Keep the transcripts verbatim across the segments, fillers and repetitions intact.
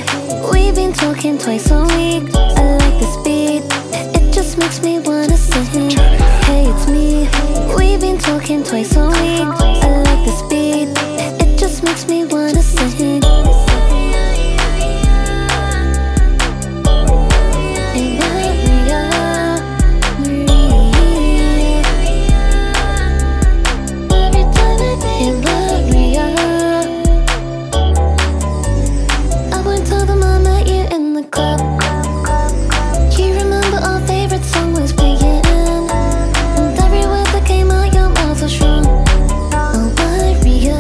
we've been talking twice a week. I like the speed, it just makes me wanna sing. Hey, it's me, we've been talking twice a week. I like the speed, it just makes me wanna sing. Hey, Maria, Maria. Every time I say Maria, I won't tell them I met you in the club. You remember our favorite song was playing, and every word that came out your mouth was wrong. Oh, Maria,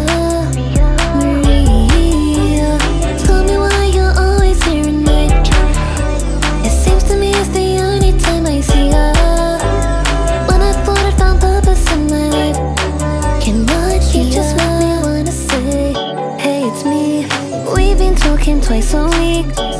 Maria, tell me why you're always here at night. It seems to me it's the only time I see her. When I thought I found purpose in my life, can what you just make me wanna say, hey, it's me, we've been talking twice a week.